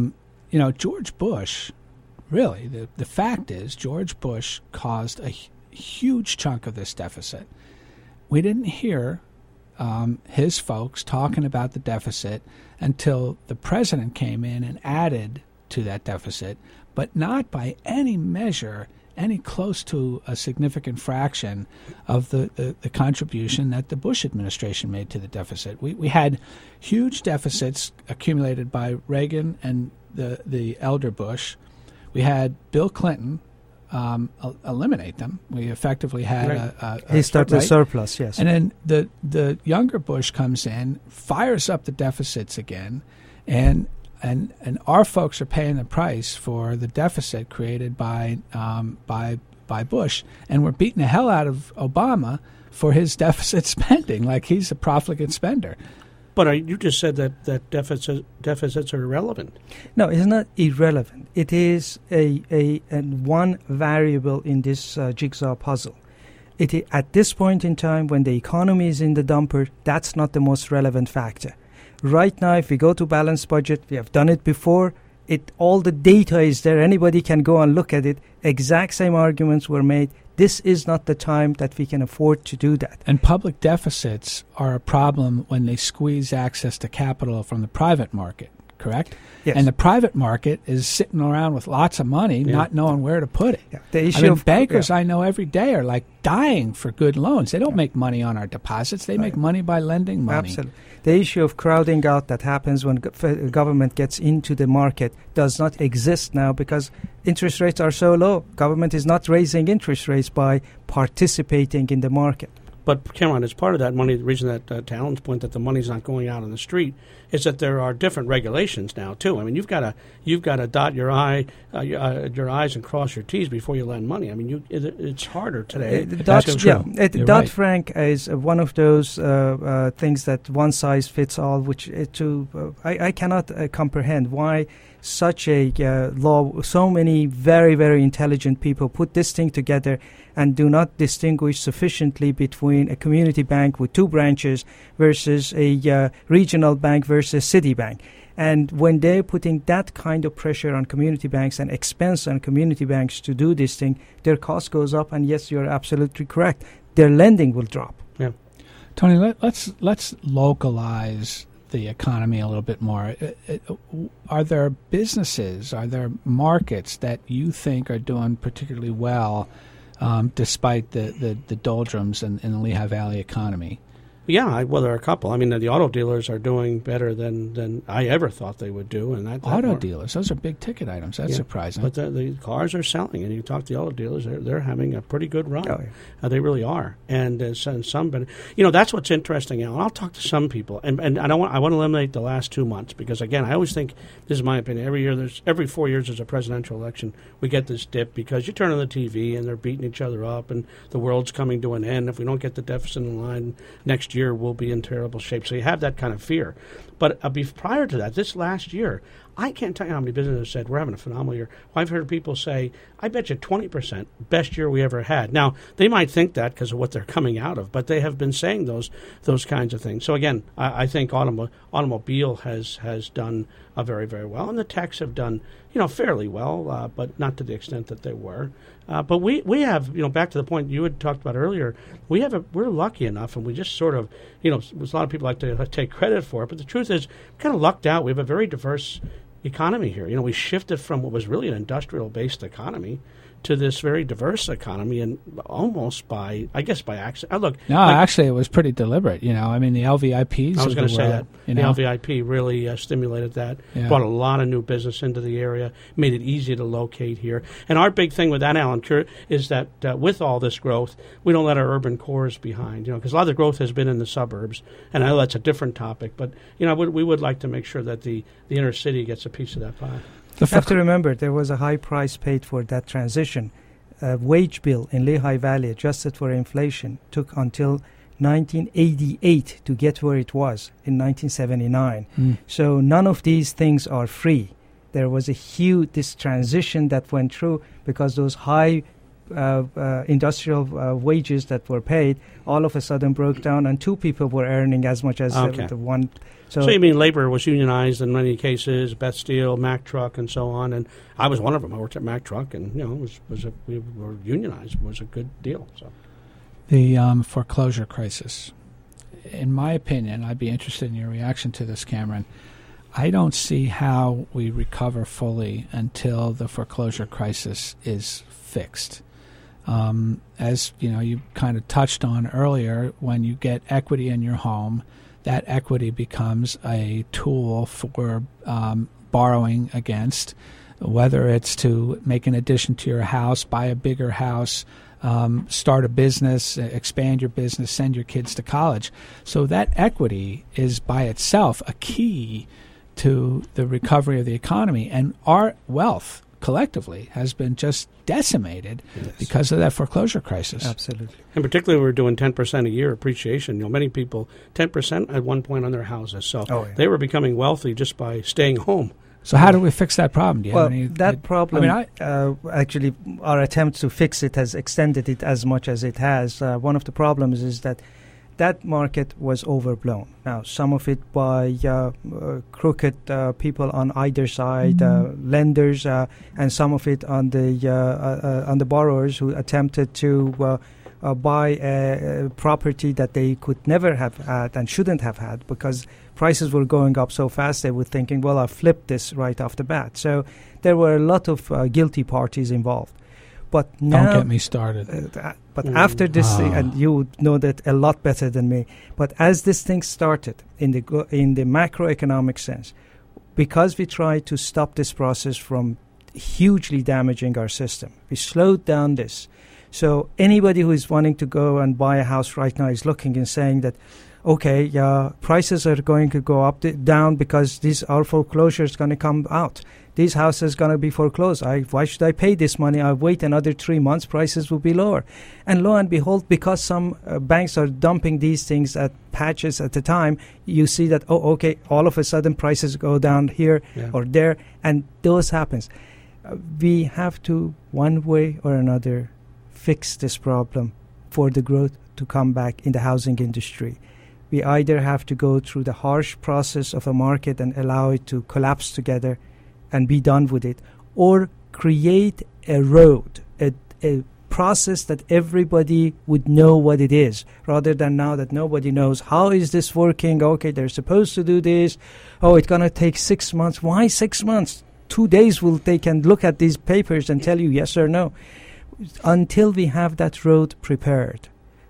George Bush... Really, the fact is George Bush caused a huge chunk of this deficit. We didn't hear his folks talking about the deficit until the president came in and added to that deficit, but not by any measure any close to a significant fraction of the contribution that the Bush administration made to the deficit. We had huge deficits accumulated by Reagan and the elder Bush. We had Bill Clinton eliminate them. We effectively had he started a surplus, yes. And then the younger Bush comes in, fires up the deficits again, and our folks are paying the price for the deficit created by Bush, and we're beating the hell out of Obama for his deficit spending, like he's a profligate spender. But you just said that deficits are irrelevant. No, it's not irrelevant. It is a one variable in this jigsaw puzzle. At this point in time, when the economy is in the dumper, that's not the most relevant factor. Right now, if we go to balanced budget, we have done it before. All the data is there. Anybody can go and look at it. Exact same arguments were made. This is not the time that we can afford to do that. And public deficits are a problem when they squeeze access to capital from the private market, correct? Yes. And the private market is sitting around with lots of money, not knowing where to put it. Yeah. The issue of bankers I know every day are like dying for good loans. They don't make money on our deposits. They make money by lending money. Absolutely. The issue of crowding out that happens when government gets into the market does not exist now because interest rates are so low. Government is not raising interest rates by participating in the market. But Cameron, as part of that money, the reason that to Alan's point that the money's not going out on the street is that there are different regulations now too. I mean, you've got to dot your eyes and cross your T's before you lend money. I mean, it's harder today. Dodd-Frank is one of those things that one size fits all, which I cannot comprehend why such a law. So many very, very intelligent people put this thing together and do not distinguish sufficiently between a community bank with 2 branches versus a regional bank versus Citibank. And when they're putting that kind of pressure on community banks and expense on community banks to do this thing, their cost goes up. And yes, you're absolutely correct. Their lending will drop. Yeah, Tony, let's localize the economy a little bit more. Are there businesses, are there markets that you think are doing particularly well despite the doldrums in the Lehigh Valley economy? Yeah, there are a couple. I mean, the auto dealers are doing better than I ever thought they would do. And auto dealers, those are big ticket items. That's surprising. But the cars are selling, and you talk to the auto dealers, they're having a pretty good run. Oh, yeah. They really are. And some, but that's what's interesting. Alan, I'll talk to some people, and I want to eliminate the last 2 months because again, I always think this is my opinion. Every 4 years there's a presidential election. We get this dip because you turn on the TV and they're beating each other up, and the world's coming to an end. If we don't get the deficit in line next year, we'll be in terrible shape. So you have that kind of fear. But prior to that, this last year, I can't tell you how many businesses said, we're having a phenomenal year. I've heard people say, I bet you 20%, best year we ever had. Now, they might think that because of what they're coming out of, but they have been saying those kinds of things. So again, I think automobile has done very, very well, and the techs have done fairly well, but not to the extent that they were. But we have, back to the point you had talked about earlier, we're lucky enough, and we just sort of, a lot of people like to take credit for it, but the truth is, we kind of lucked out. We have a very diverse economy here. We shifted from what was really an industrial-based economy to this very diverse economy, and almost by accident. Actually, it was pretty deliberate. I mean, the LVIPs. I was going to say that the LVIP really stimulated that. Yeah. Brought a lot of new business into the area, made it easy to locate here. And our big thing with that, Alan, is that with all this growth, we don't let our urban cores behind. Because a lot of the growth has been in the suburbs, and I know that's a different topic. But we would like to make sure that the inner city gets a piece of that pie. You have to remember there was a high price paid for that transition. A wage bill in Lehigh Valley, adjusted for inflation, took until 1988 to get where it was in 1979. So none of these things are free. There was this transition that went through because those high industrial wages that were paid all of a sudden broke down, and two people were earning as much as the one. So you mean labor was unionized in many cases, Beth Steel, Mack Truck, and so on, and I was one of them. I worked at Mack Truck, and we were unionized. It was a good deal. So the foreclosure crisis, in my opinion, I'd be interested in your reaction to this, Cameron. I don't see how we recover fully until the foreclosure crisis is fixed. As you kind of touched on earlier, when you get equity in your home, that equity becomes a tool for borrowing against, whether it's to make an addition to your house, buy a bigger house, start a business, expand your business, send your kids to college. So that equity is by itself a key to the recovery of the economy. And our wealth collectively has been just decimated because of that foreclosure crisis. Absolutely. And particularly we're doing 10% a year appreciation. Many people, 10% at one point on their houses. So they were becoming wealthy just by staying home. So how do we fix that problem? Do you have any, problem, actually, our attempt to fix it has extended it as much as it has. One of the problems is that market was overblown. Now, some of it by crooked people on either side, lenders, and some of it on the borrowers who attempted to buy a property that they could never have had and shouldn't have had because prices were going up so fast. They were thinking, well, I'll flip this right off the bat. So there were a lot of guilty parties involved. But now, don't get me started. But after this thing, and you would know that a lot better than me, but as this thing started in the macroeconomic sense, because we tried to stop this process from hugely damaging our system, we slowed down this. So anybody who is wanting to go and buy a house right now is looking and saying that, okay, prices are going to go down because our foreclosure is going to come out. These houses are going to be foreclosed. Why should I pay this money? I'll wait another 3 months, prices will be lower. And lo and behold, because some banks are dumping these things at patches at the time, you see that, all of a sudden prices go down here or there, and those happens. We have to, one way or another, fix this problem for the growth to come back in the housing industry. We either have to go through the harsh process of a market and allow it to collapse together and be done with it, or create a road, a process that everybody would know what it is, rather than now that nobody knows how is this working. Okay, they're supposed to do this. Oh, it's going to take 6 months. Why 6 months? 2 days they can look at these papers and tell you yes or no. Until we have that road prepared,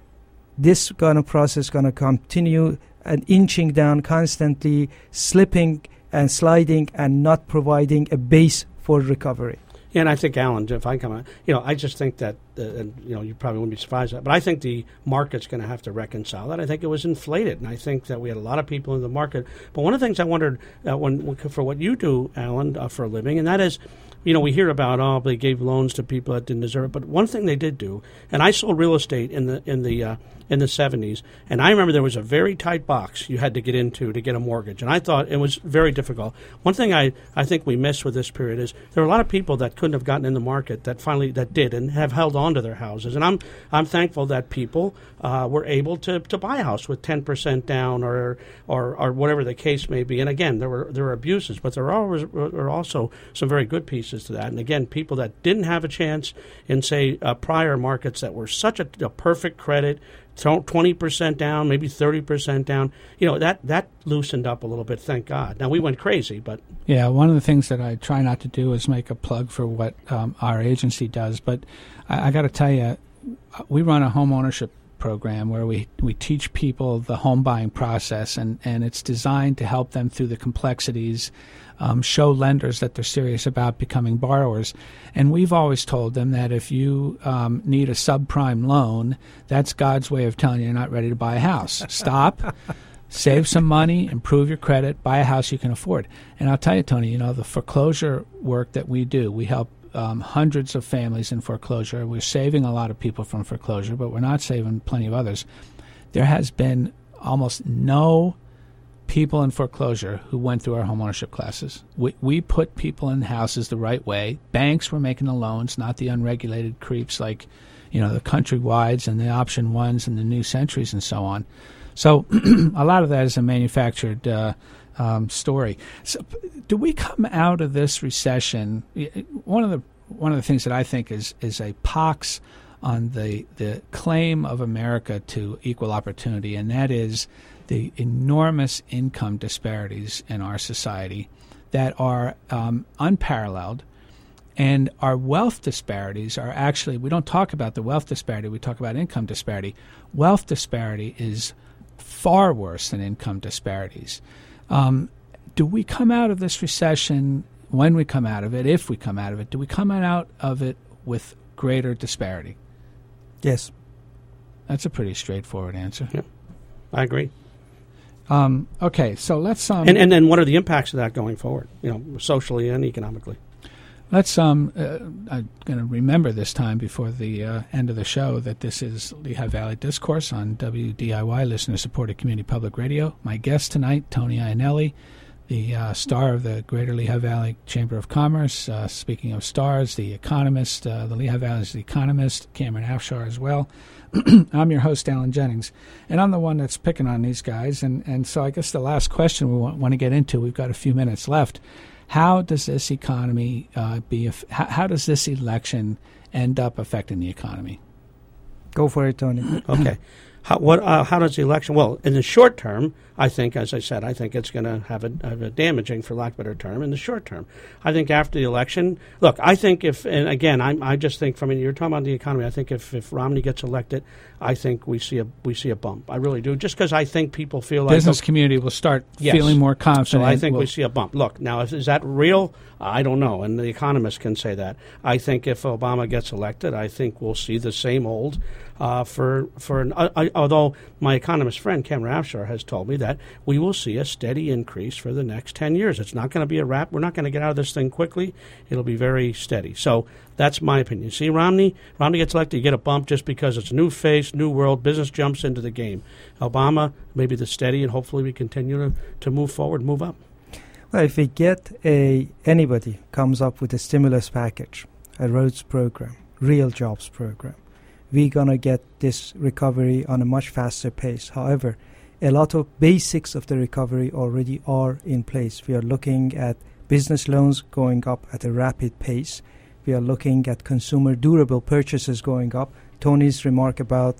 this kind of process is going to continue and inching down constantly, slipping and sliding and not providing a base for recovery. Yeah, and I think, Alan, if I come on, I just think that, you probably wouldn't be surprised at that, but I think the market's going to have to reconcile that. I think it was inflated, and I think that we had a lot of people in the market. But one of the things I wondered for what you do, Alan, for a living, and that is, we hear about, they gave loans to people that didn't deserve it. But one thing they did do, and I sold real estate in the 70s, and I remember there was a very tight box you had to get into to get a mortgage, and I thought it was very difficult. One thing I think we missed with this period is there were a lot of people that couldn't have gotten in the market that did and have held on to their houses, and I'm thankful that people were able to buy a house with 10% down or whatever the case may be. And again, there were abuses, but there were also some very good pieces to that. And again, people that didn't have a chance in, say, prior markets that were such a perfect credit, 20% down, maybe 30% down, that loosened up a little bit, thank God. Now, we went crazy, but... Yeah, one of the things that I try not to do is make a plug for what our agency does, but I got to tell you, we run a home ownership program where we teach people the home buying process, and it's designed to help them through the complexities, show lenders that they're serious about becoming borrowers. And we've always told them that if you need a subprime loan, that's God's way of telling you you're not ready to buy a house. Stop, save some money, improve your credit, buy a house you can afford. And I'll tell you, Tony, the foreclosure work that we do, we help hundreds of families in foreclosure. We're saving a lot of people from foreclosure, but we're not saving plenty of others. There has been almost no people in foreclosure who went through our homeownership classes. We put people in houses the right way. Banks were making the loans, not the unregulated creeps like, the Countrywides and the Option Ones and the New Centuries and so on. So a lot of that is a manufactured story. So do we come out of this recession? One of the things that I think is a pox on the claim of America to equal opportunity, and that is the enormous income disparities in our society that are unparalleled. And our wealth disparities are actually, we don't talk about the wealth disparity, we talk about income disparity. Wealth disparity is far worse than income disparities. Do we come out of this recession, when we come out of it, if we come out of it, do we come out of it with greater disparity? Yes. That's a pretty straightforward answer. Yeah, I agree. Okay, so let's... and then what are the impacts of that going forward, socially and economically? Let's I'm going to remember this time before the end of the show that this is Lehigh Valley Discourse on WDIY, listener-supported community public radio. My guest tonight, Tony Iannelli, the star of the Greater Lehigh Valley Chamber of Commerce. Speaking of stars, the economist, the Lehigh Valley's The Economist, Cameron Afshar as well. I'm your host, Alan Jennings, and I'm the one that's picking on these guys. And so I guess the last question we want to get into, we've got a few minutes left. How does this economy how does this election end up affecting the economy? Go for it, Tony. Okay. How does the election? Well, in the short term, I think, as I said, I think it's going to have a damaging, for lack of a better term, in the short term. I think after the election, look, I think and again, I just think you're talking about the economy. I think if Romney gets elected, I think we see a bump. I really do, just because I think people feel like business community will start feeling more confident. So I think we see a bump. Look, now is that real? I don't know, and the economists can say that. I think if Obama gets elected, I think we'll see the same old. Although my economist friend Cameron Afshar has told me that we will see a steady increase for the next 10 years. It's not going to be a wrap. We're not going to get out of this thing quickly. It'll be very steady. So that's my opinion. See, Romney gets elected, you get a bump just because it's a new face, new world, business jumps into the game. Obama, maybe the steady, and hopefully we continue to move forward, move up. Well, if we get anybody comes up with a stimulus package, a roads program, real jobs program, we're going to get this recovery on a much faster pace. However, a lot of basics of the recovery already are in place. We are looking at business loans going up at a rapid pace. We are looking at consumer durable purchases going up. Tony's remark about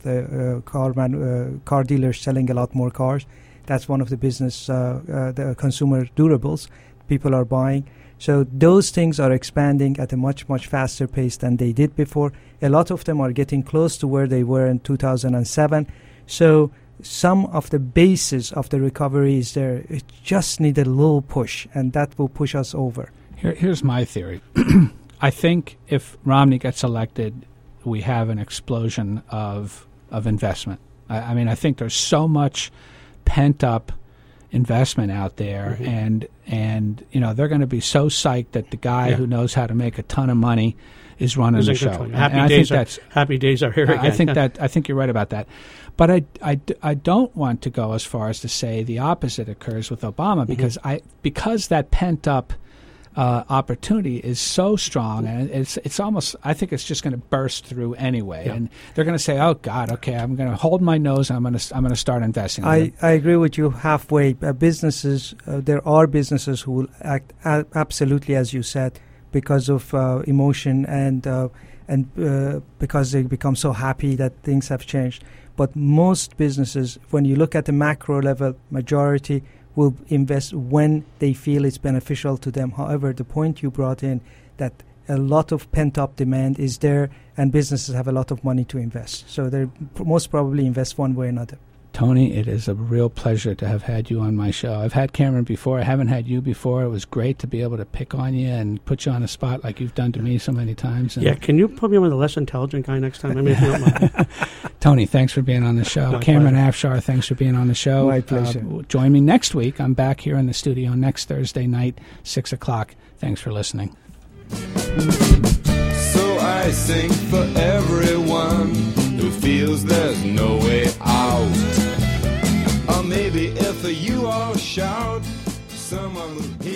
car dealers selling a lot more cars, that's one of the business, the consumer durables people are buying. So those things are expanding at a much, much faster pace than they did before. A lot of them are getting close to where they were in 2007. So some of the basis of the recovery is there. It just needs a little push, and that will push us over. Here's my theory. I think if Romney gets elected, we have an explosion of investment. I mean, I think there's so much pent-up investment out there, and they're going to be so psyched that the guy who knows how to make a ton of money is running the show. Happy days are here again. I think you're right about that. But I don't want to go as far as to say the opposite occurs with Obama, because that pent-up opportunity is so strong, and it's almost, I think it's just going to burst through anyway, and they're going to say, "Oh God, okay, I'm going to hold my nose, and I'm going to start investing." I agree with you halfway. Businesses, there are businesses who will act absolutely as you said, because of emotion and because they become so happy that things have changed. But most businesses, when you look at the macro level, majority will invest when they feel it's beneficial to them. However, the point you brought in, that a lot of pent-up demand is there, and businesses have a lot of money to invest. So they most probably invest one way or another. Tony, it is a real pleasure to have had you on my show. I've had Cameron before. I haven't had you before. It was great to be able to pick on you and put you on a spot like you've done to me so many times. And can you put me with a less intelligent guy next time? I mean, if you don't mind. Tony, thanks for being on the show. My Cameron pleasure. Afshar, thanks for being on the show. My pleasure. Join me next week. I'm back here in the studio next Thursday night, 6 o'clock. Thanks for listening. So I sing for everyone who feels there's no way out. Or maybe if you all shout. Someone will hear